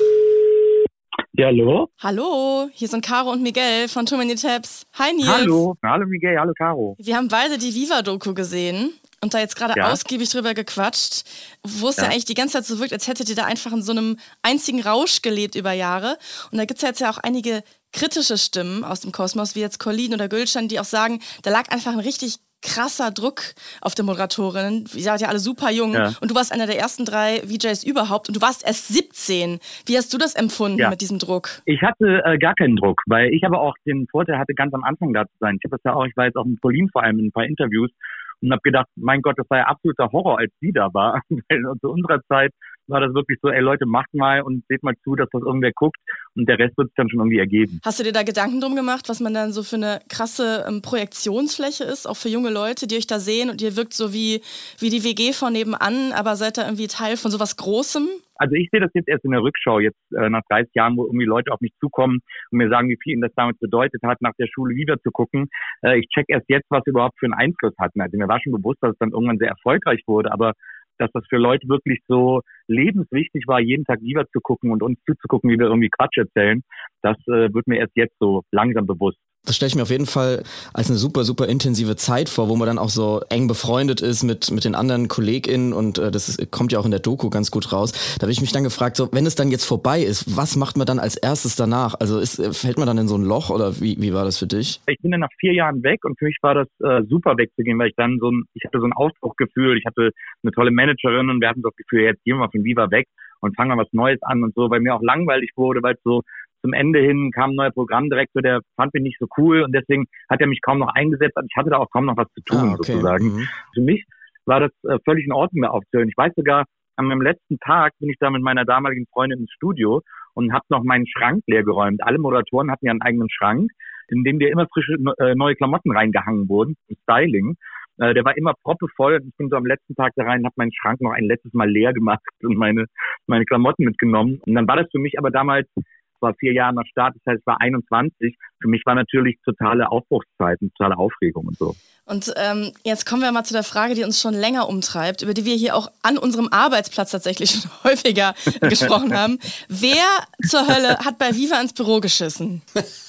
Ja, hallo? Hallo, hier sind Caro und Miguel von Too Many Tabs. Hi Nils. Hallo Miguel, hallo Caro. Wir haben beide die Viva-Doku gesehen und da jetzt gerade ausgiebig drüber gequatscht, wo es ja eigentlich die ganze Zeit so wirkt, als hättet ihr da einfach in so einem einzigen Rausch gelebt über Jahre. Und da gibt es ja jetzt ja auch einige kritische Stimmen aus dem Kosmos, wie jetzt Colleen oder Gülcan, die auch sagen, da lag einfach ein richtig krasser Druck auf der Moderatorin. Ihr seid ja alle super jung und du warst einer der ersten 3 VJs überhaupt und du warst erst 17. Wie hast du das empfunden mit diesem Druck? Ich hatte gar keinen Druck, weil ich aber auch den Vorteil hatte, ganz am Anfang da zu sein. Ich war jetzt auch mit Colleen vor allem in ein paar Interviews und habe gedacht, mein Gott, das war ja absoluter Horror, als sie da war. Weil zu unserer Zeit war das wirklich so, ey Leute, macht mal und seht mal zu, dass das irgendwer guckt und der Rest wird sich dann schon irgendwie ergeben. Hast du dir da Gedanken drum gemacht, was man dann so für eine krasse Projektionsfläche ist, auch für junge Leute, die euch da sehen und ihr wirkt so wie die WG von nebenan, aber seid da irgendwie Teil von sowas Großem? Also ich sehe das jetzt erst in der Rückschau, jetzt nach 30 Jahren, wo irgendwie Leute auf mich zukommen und mir sagen, wie viel ihnen das damals bedeutet hat, nach der Schule wieder zu gucken. Ich check erst jetzt, was überhaupt für einen Einfluss hatten. Also mir war schon bewusst, dass es dann irgendwann sehr erfolgreich wurde, aber dass das für Leute wirklich so lebenswichtig war, jeden Tag Viva zu gucken und uns zuzugucken, wie wir irgendwie Quatsch erzählen, das wird mir erst jetzt so langsam bewusst. Das stelle ich mir auf jeden Fall als eine super, super intensive Zeit vor, wo man dann auch so eng befreundet ist mit den anderen KollegInnen und kommt ja auch in der Doku ganz gut raus. Da habe ich mich dann gefragt, so, wenn es dann jetzt vorbei ist, was macht man dann als erstes danach? Also fällt man dann in so ein Loch oder wie war das für dich? Ich bin dann nach 4 Jahren weg und für mich war das super wegzugehen, weil ich hatte so ein Aufbruchgefühl, ich hatte eine tolle Managerin und wir hatten so das Gefühl, jetzt gehen wir mal von Viva weg und fangen mal was Neues an und so, weil mir auch langweilig wurde, weil es so zum Ende hin kam ein neuer Programmdirektor, der fand mich nicht so cool und deswegen hat er mich kaum noch eingesetzt. Also ich hatte da auch kaum noch was zu tun, sozusagen. Für mich war das völlig in Ordnung, da aufzuhören. Ich weiß sogar, an meinem letzten Tag bin ich da mit meiner damaligen Freundin ins Studio und habe noch meinen Schrank leer geräumt. Alle Moderatoren hatten ja einen eigenen Schrank, in dem dir immer frische neue Klamotten reingehangen wurden, Styling. Der war immer proppevoll. Ich bin so am letzten Tag da rein, habe meinen Schrank noch ein letztes Mal leer gemacht und meine Klamotten mitgenommen. Und dann war das für mich aber damals, war 4 Jahre nach Start, das heißt, es war 21. Für mich war natürlich totale Aufbruchszeit und totale Aufregung und so. Und jetzt kommen wir mal zu der Frage, die uns schon länger umtreibt, über die wir hier auch an unserem Arbeitsplatz tatsächlich schon häufiger gesprochen haben. Wer zur Hölle hat bei Viva ins Büro geschissen?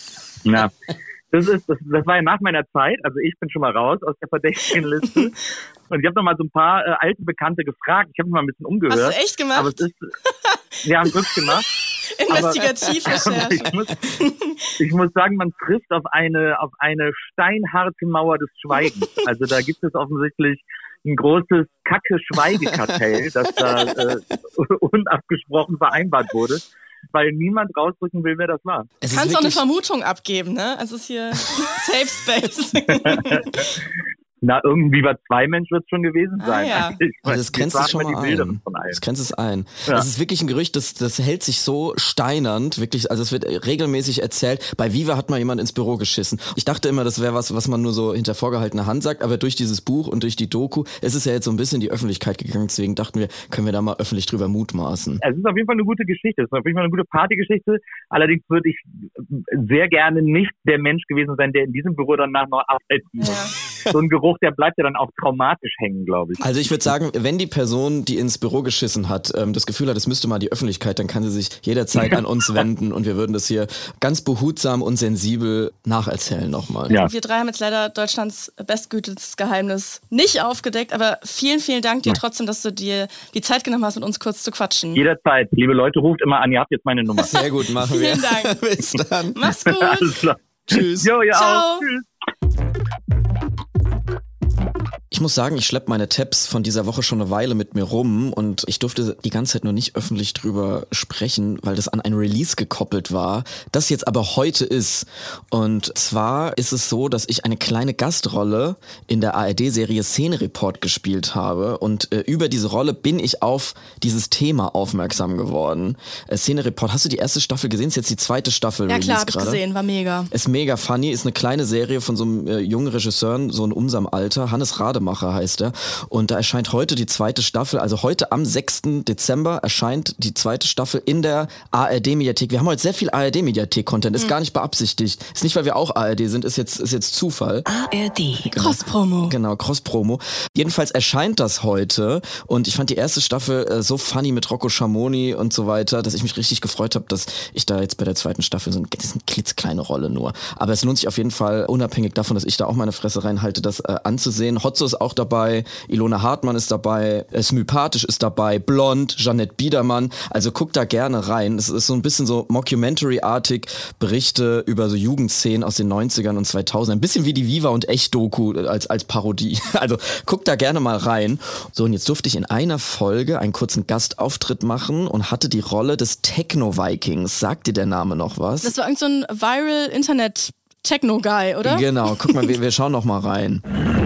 Na, das war ja nach meiner Zeit. Also ich bin schon mal raus aus der verdächtigen Liste. Und ich habe noch mal so ein paar alte Bekannte gefragt. Ich habe mich mal ein bisschen umgehört. Hast du echt gemacht? Aber wir haben es wirklich gemacht. Investigativrecherche. Ich muss sagen, man trifft auf eine steinharte Mauer des Schweigens. Also da gibt es offensichtlich ein großes Kacke-Schweigekartell, das da unabgesprochen vereinbart wurde, weil niemand rausdrücken will, wer das war. Du kannst auch eine Vermutung abgeben, ne? Also es ist hier Safe Space. Na, irgendwie bei 2 Menschen wird es schon gewesen sein. Ja. Also das grenzt es schon mal ein. Das grenzt es ein. Ja. Das ist wirklich ein Gerücht, das hält sich so steinernd, wirklich, also es wird regelmäßig erzählt, bei Viva hat mal jemand ins Büro geschissen. Ich dachte immer, das wäre was man nur so hinter vorgehaltener Hand sagt, aber durch dieses Buch und durch die Doku, es ist ja jetzt so ein bisschen in die Öffentlichkeit gegangen, deswegen dachten wir, können wir da mal öffentlich drüber mutmaßen. Es ist auf jeden Fall eine gute Geschichte, es ist auf jeden Fall eine gute Partygeschichte, allerdings würde ich sehr gerne nicht der Mensch gewesen sein, der in diesem Büro danach noch arbeiten muss. So ein Geruch, der bleibt ja dann auch traumatisch hängen, glaube ich. Also ich würde sagen, wenn die Person, die ins Büro geschissen hat, das Gefühl hat, es müsste mal die Öffentlichkeit, dann kann sie sich jederzeit an uns wenden und wir würden das hier ganz behutsam und sensibel nacherzählen nochmal. Ja. Wir 3 haben jetzt leider Deutschlands bestgütetes Geheimnis nicht aufgedeckt, aber vielen, vielen Dank dir trotzdem, dass du dir die Zeit genommen hast, mit uns kurz zu quatschen. Jederzeit. Liebe Leute, ruft immer an, ihr habt jetzt meine Nummer. Sehr gut, machen wir. Vielen Dank. Bis dann. Mach's gut. Alles klar. Tschüss. Jo, ja Ciao. auch. Tschüss. Ich muss sagen, ich schleppe meine Tabs von dieser Woche schon eine Weile mit mir rum und ich durfte die ganze Zeit nur nicht öffentlich drüber sprechen, weil das an ein Release gekoppelt war, das jetzt aber heute ist. Und zwar ist es so, dass ich eine kleine Gastrolle in der ARD-Serie Szenereport gespielt habe und über diese Rolle bin ich auf dieses Thema aufmerksam geworden. Szenereport, hast du die erste Staffel gesehen? Ist jetzt die zweite Staffel. Ja klar, hab ich gesehen, war mega. Ist mega funny, ist eine kleine Serie von so einem jungen Regisseur, so in unserem Alter, Hannes Rademacher heißt er. Und da erscheint heute die zweite Staffel, also heute am 6. Dezember erscheint die zweite Staffel in der ARD-Mediathek. Wir haben heute sehr viel ARD-Mediathek-Content, ist gar nicht beabsichtigt. Ist nicht, weil wir auch ARD sind, ist jetzt Zufall. ARD, genau. Cross-Promo. Genau, Cross-Promo. Jedenfalls erscheint das heute und ich fand die erste Staffel so funny mit Rocco Schamoni und so weiter, dass ich mich richtig gefreut habe, dass ich da jetzt bei der zweiten Staffel das ist eine klitzekleine Rolle nur. Aber es lohnt sich auf jeden Fall, unabhängig davon, dass ich da auch meine Fresse reinhalte, das anzusehen. Hotzo ist auch dabei, Ilona Hartmann ist dabei, Smypathisch ist dabei, Blond, Jeanette Biedermann. Also guckt da gerne rein. Es ist so ein bisschen so Mockumentary-artig, Berichte über so Jugendszenen aus den 90ern und 2000. Ein bisschen wie die Viva und Echt-Doku als Parodie. Also guckt da gerne mal rein. So, und jetzt durfte ich in einer Folge einen kurzen Gastauftritt machen und hatte die Rolle des Techno-Vikings. Sagt dir der Name noch was? Das war irgend so ein Viral-Internet-Techno-Guy, oder? Genau, guck mal, wir schauen noch mal rein.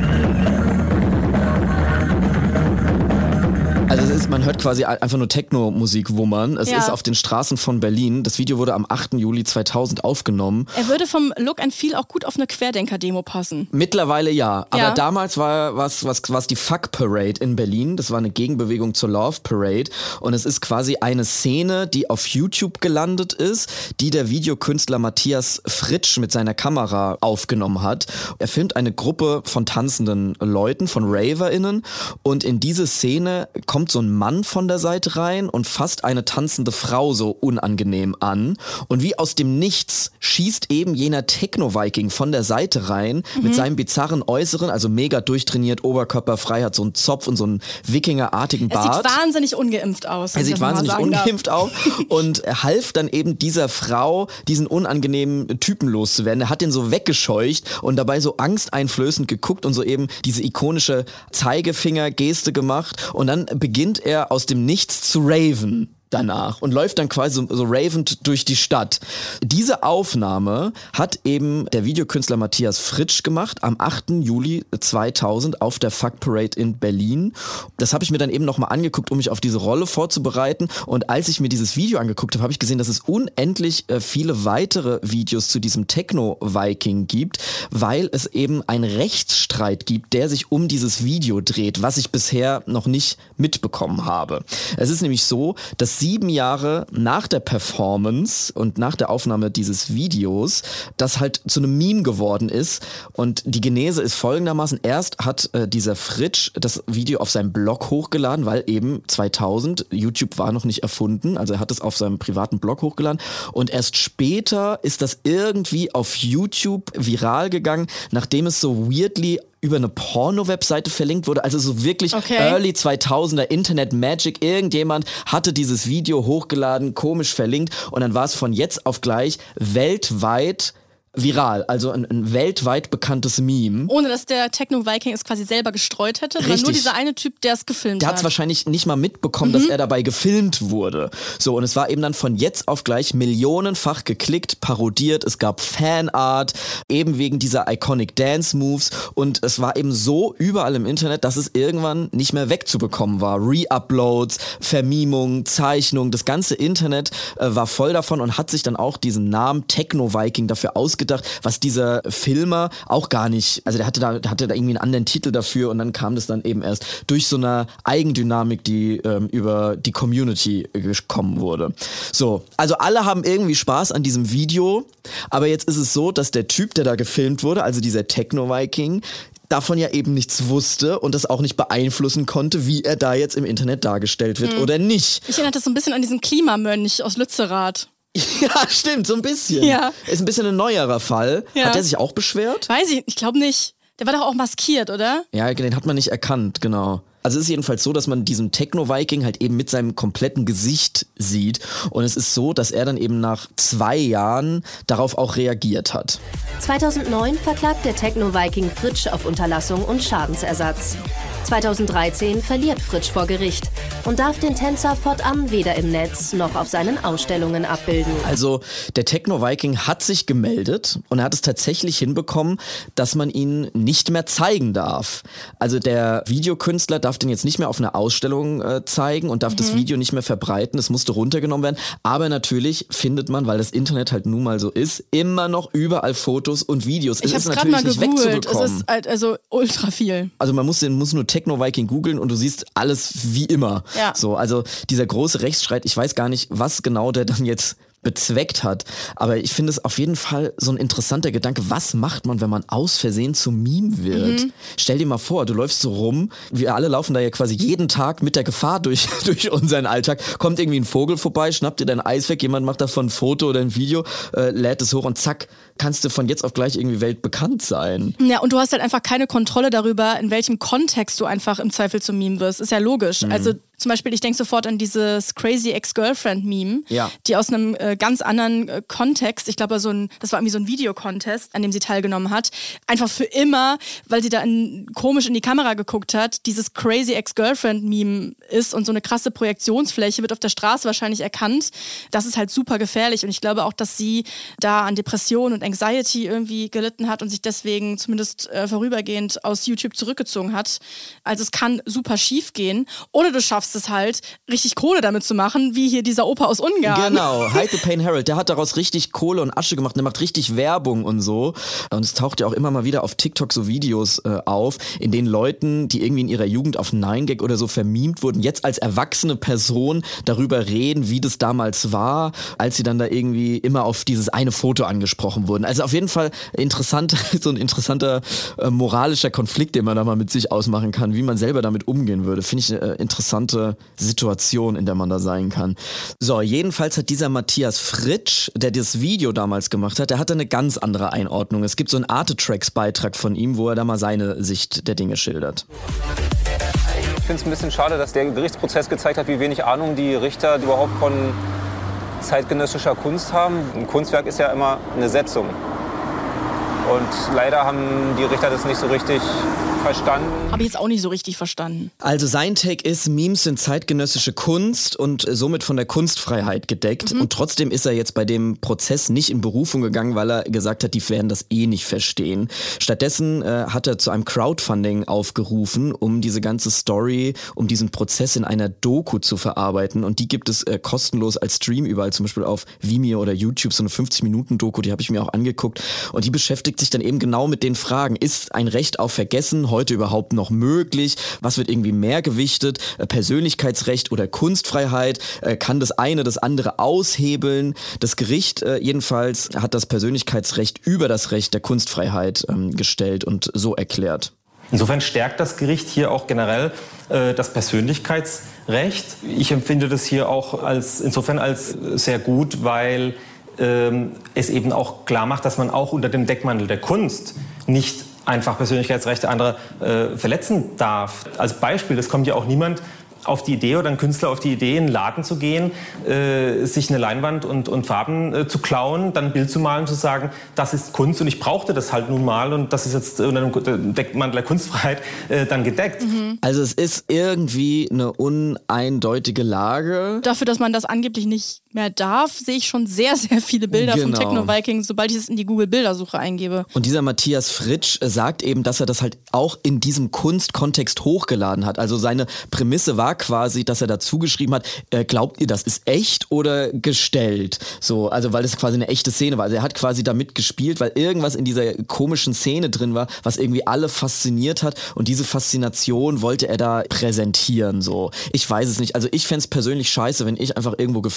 Also man hört quasi einfach nur Techno-Musik wummern. Es ist auf den Straßen von Berlin. Das Video wurde am 8. Juli 2000 aufgenommen. Er würde vom Look and Feel auch gut auf eine Querdenker-Demo passen. Mittlerweile ja. Aber damals war was die Fuck Parade in Berlin. Das war eine Gegenbewegung zur Love Parade. Und es ist quasi eine Szene, die auf YouTube gelandet ist, die der Videokünstler Matthias Fritsch mit seiner Kamera aufgenommen hat. Er filmt eine Gruppe von tanzenden Leuten, von RaverInnen. Und in diese Szene kommt so ein Mann von der Seite rein und fasst eine tanzende Frau so unangenehm an. Und wie aus dem Nichts schießt eben jener Techno-Viking von der Seite rein mit seinem bizarren Äußeren, also mega durchtrainiert, oberkörperfrei, hat so einen Zopf und so einen Wikinger-artigen Bart. Er sieht wahnsinnig ungeimpft aus. Er sieht wahnsinnig ungeimpft aus und er half dann eben dieser Frau, diesen unangenehmen Typen loszuwerden. Er hat den so weggescheucht und dabei so angsteinflößend geguckt und so eben diese ikonische Zeigefinger-Geste gemacht. Und dann beginnt er aus dem Nichts zu raven danach und läuft dann quasi so ravend durch die Stadt. Diese Aufnahme hat eben der Videokünstler Matthias Fritsch gemacht am 8. Juli 2000 auf der Fuck Parade in Berlin. Das habe ich mir dann eben nochmal angeguckt, um mich auf diese Rolle vorzubereiten. Und als ich mir dieses Video angeguckt habe, habe ich gesehen, dass es unendlich viele weitere Videos zu diesem Techno-Viking gibt, weil es eben einen Rechtsstreit gibt, der sich um dieses Video dreht, was ich bisher noch nicht mitbekommen habe. Es ist nämlich so, dass 7 Jahre nach der Performance und nach der Aufnahme dieses Videos das halt zu einem Meme geworden ist. Und die Genese ist folgendermaßen: Erst hat dieser Fritsch das Video auf seinem Blog hochgeladen, weil eben 2000, YouTube war noch nicht erfunden, also er hat es auf seinem privaten Blog hochgeladen. Und erst später ist das irgendwie auf YouTube viral gegangen, nachdem es so weirdly über eine Porno-Webseite verlinkt wurde, also so wirklich Early 2000er Internet Magic. Irgendjemand hatte dieses Video hochgeladen, komisch verlinkt und dann war es von jetzt auf gleich weltweit viral, also ein weltweit bekanntes Meme. Ohne dass der Techno-Viking es quasi selber gestreut hätte, sondern nur dieser eine Typ, der es gefilmt hat. Der hat es wahrscheinlich nicht mal mitbekommen, dass er dabei gefilmt wurde. So, und es war eben dann von jetzt auf gleich millionenfach geklickt, parodiert, es gab Fanart, eben wegen dieser Iconic Dance Moves und es war eben so überall im Internet, dass es irgendwann nicht mehr wegzubekommen war. Re-Uploads, Vermimung, Zeichnung, das ganze Internet war voll davon und hat sich dann auch diesen Namen Techno-Viking dafür ausgedacht, was dieser Filmer auch gar nicht, also der hatte da irgendwie einen anderen Titel dafür und dann kam das dann eben erst durch so eine Eigendynamik, die über die Community gekommen wurde. So, also alle haben irgendwie Spaß an diesem Video, aber jetzt ist es so, dass der Typ, der da gefilmt wurde, also dieser Techno-Viking, davon ja eben nichts wusste und das auch nicht beeinflussen konnte, wie er da jetzt im Internet dargestellt wird oder nicht. Ich erinnere das so ein bisschen an diesen Klimamönch aus Lützerath. Ja, stimmt, so ein bisschen. Ja. Ist ein bisschen ein neuerer Fall. Ja. Hat der sich auch beschwert? Weiß ich glaube nicht. Der war doch auch maskiert, oder? Ja, den hat man nicht erkannt, genau. Also es ist jedenfalls so, dass man diesen Techno-Viking halt eben mit seinem kompletten Gesicht sieht. Und es ist so, dass er dann eben nach 2 Jahren darauf auch reagiert hat. 2009 verklagt der Techno-Viking Fritsch auf Unterlassung und Schadensersatz. 2013 verliert Fritsch vor Gericht und darf den Tänzer fortan weder im Netz noch auf seinen Ausstellungen abbilden. Also der Techno-Viking hat sich gemeldet und er hat es tatsächlich hinbekommen, dass man ihn nicht mehr zeigen darf. Also der Videokünstler darf den jetzt nicht mehr auf einer Ausstellung zeigen und darf das Video nicht mehr verbreiten. Es musste runtergenommen werden. Aber natürlich findet man, weil das Internet halt nun mal so ist, immer noch überall Fotos und Videos. Ich habe gerade mal gegoogelt. Es ist halt also ultra viel. Also man muss nur Techno-Viking googeln und du siehst alles wie immer. Ja. So, also dieser große Rechtsstreit, ich weiß gar nicht, was genau der dann jetzt bezweckt hat. Aber ich finde es auf jeden Fall so ein interessanter Gedanke. Was macht man, wenn man aus Versehen zum Meme wird? Stell dir mal vor, du läufst so rum, wir alle laufen da ja quasi jeden Tag mit der Gefahr durch unseren Alltag. Kommt irgendwie ein Vogel vorbei, schnappt dir dein Eis weg, jemand macht davon ein Foto oder ein Video, lädt es hoch und zack, kannst du von jetzt auf gleich irgendwie weltbekannt sein. Ja, und du hast halt einfach keine Kontrolle darüber, in welchem Kontext du einfach im Zweifel zum Meme wirst. Ist ja logisch. Also zum Beispiel, ich denke sofort an dieses Crazy Ex-Girlfriend-Meme, die aus einem ganz anderen Kontext, ich glaube, das war irgendwie so ein Videocontest, an dem sie teilgenommen hat, einfach für immer, weil sie da komisch in die Kamera geguckt hat, dieses Crazy Ex-Girlfriend-Meme ist und so eine krasse Projektionsfläche wird auf der Straße wahrscheinlich erkannt. Das ist halt super gefährlich und ich glaube auch, dass sie da an Depressionen und Anxiety irgendwie gelitten hat und sich deswegen zumindest vorübergehend aus YouTube zurückgezogen hat. Also es kann super schief gehen. Oder du schaffst es halt, richtig Kohle damit zu machen, wie hier dieser Opa aus Ungarn. Genau, Hide the Pain Harold, der hat daraus richtig Kohle und Asche gemacht, der macht richtig Werbung und so. Und es taucht ja auch immer mal wieder auf TikTok so Videos auf, in denen Leuten, die irgendwie in ihrer Jugend auf 9gag oder so vermemt wurden, jetzt als erwachsene Person darüber reden, wie das damals war, als sie dann da irgendwie immer auf dieses eine Foto angesprochen wurden. Also auf jeden Fall so ein interessanter moralischer Konflikt, den man da mal mit sich ausmachen kann, wie man selber damit umgehen würde. Finde ich eine interessante Situation, in der man da sein kann. So, jedenfalls hat dieser Matthias Fritsch, der das Video damals gemacht hat, der hatte eine ganz andere Einordnung. Es gibt so einen Arte-Tracks-Beitrag von ihm, wo er da mal seine Sicht der Dinge schildert. Ich finde es ein bisschen schade, dass der Gerichtsprozess gezeigt hat, wie wenig Ahnung die Richter überhaupt von zeitgenössischer Kunst haben. Ein Kunstwerk ist ja immer eine Setzung. Und leider haben die Richter das nicht so richtig verstanden. Habe ich jetzt auch nicht so richtig verstanden. Also sein Take ist, Memes sind zeitgenössische Kunst und somit von der Kunstfreiheit gedeckt. Und trotzdem ist er jetzt bei dem Prozess nicht in Berufung gegangen, weil er gesagt hat, die werden das eh nicht verstehen. Stattdessen hat er zu einem Crowdfunding aufgerufen, um diese ganze Story, um diesen Prozess in einer Doku zu verarbeiten. Und die gibt es kostenlos als Stream überall, zum Beispiel auf Vimeo oder YouTube, so eine 50-Minuten-Doku, die habe ich mir auch angeguckt. Und die beschäftigt sich dann eben genau mit den Fragen, ist ein Recht auf Vergessen heute überhaupt noch möglich? Was wird irgendwie mehr gewichtet? Persönlichkeitsrecht oder Kunstfreiheit? Kann das eine das andere aushebeln? Das Gericht jedenfalls hat das Persönlichkeitsrecht über das Recht der Kunstfreiheit gestellt und so erklärt. Insofern stärkt das Gericht hier auch generell das Persönlichkeitsrecht. Ich empfinde das hier auch insofern als sehr gut, weil es eben auch klar macht, dass man auch unter dem Deckmantel der Kunst nicht einfach Persönlichkeitsrechte anderer verletzen darf. Als Beispiel, es kommt ja auch niemand auf die Idee oder ein Künstler auf die Idee, in einen Laden zu gehen, sich eine Leinwand und Farben zu klauen, dann ein Bild zu malen, zu sagen, das ist Kunst und ich brauchte das halt nun mal und das ist jetzt unter dem Deckmantel der Kunstfreiheit dann gedeckt. Also es ist irgendwie eine uneindeutige Lage. Dafür, dass man das angeblich nicht mehr darf, sehe ich schon sehr, sehr viele Bilder vom Techno-Viking, sobald ich es in die Google-Bildersuche eingebe. Und dieser Matthias Fritsch sagt eben, dass er das halt auch in diesem Kunstkontext hochgeladen hat. Also seine Prämisse war quasi, dass er dazu geschrieben hat, glaubt ihr, das ist echt oder gestellt? So, also weil das quasi eine echte Szene war. Also er hat quasi damit gespielt, weil irgendwas in dieser komischen Szene drin war, was irgendwie alle fasziniert hat und diese Faszination wollte er da präsentieren. So, ich weiß es nicht. Also ich fände es persönlich scheiße, wenn ich einfach irgendwo gefilmt werden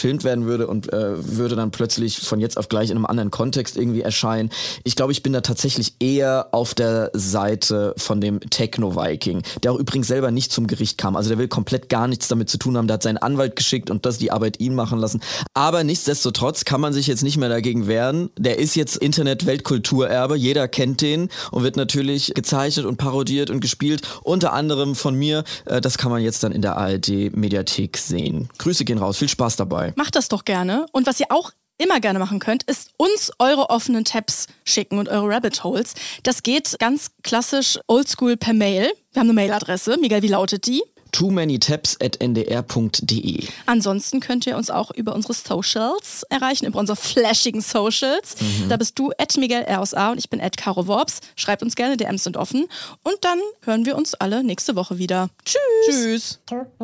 sagen würde und würde dann plötzlich von jetzt auf gleich in einem anderen Kontext irgendwie erscheinen. Ich glaube, ich bin da tatsächlich eher auf der Seite von dem Techno-Viking, der auch übrigens selber nicht zum Gericht kam. Also der will komplett gar nichts damit zu tun haben. Der hat seinen Anwalt geschickt und das die Arbeit ihn machen lassen. Aber nichtsdestotrotz kann man sich jetzt nicht mehr dagegen wehren. Der ist jetzt Internet-Weltkulturerbe. Jeder kennt den und wird natürlich gezeichnet und parodiert und gespielt. Unter anderem von mir. Das kann man jetzt dann in der ARD-Mediathek sehen. Grüße gehen raus. Viel Spaß dabei. Macht das doch gerne. Und was ihr auch immer gerne machen könnt, ist uns eure offenen Tabs schicken und eure Rabbit Holes. Das geht ganz klassisch oldschool per Mail. Wir haben eine Mailadresse. Miguel, wie lautet die? toomanytabs@ndr.de. Ansonsten könnt ihr uns auch über unsere Socials erreichen, über unsere flashigen Socials. Da bist du @MiguelRSA und ich bin @CaroWorps. Schreibt uns gerne, DMs sind offen. Und dann hören wir uns alle nächste Woche wieder. Tschüss!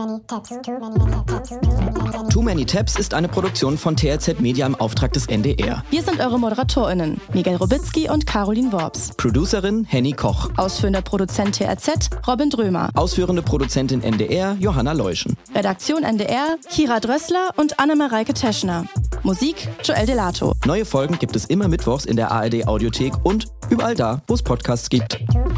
Too Many Tabs ist eine Produktion von TRZ Media im Auftrag des NDR. Wir sind eure ModeratorInnen, Miguel Robitzky und Caroline Worps. Producerin Henny Koch. Ausführender Produzent TRZ, Robin Drömer. Ausführende Produzentin NDR, Johanna Leuschen. Redaktion NDR, Kira Drössler und Anne-Mareike Teschner. Musik, Joel Delato. Neue Folgen gibt es immer mittwochs in der ARD Audiothek und überall da, wo es Podcasts gibt.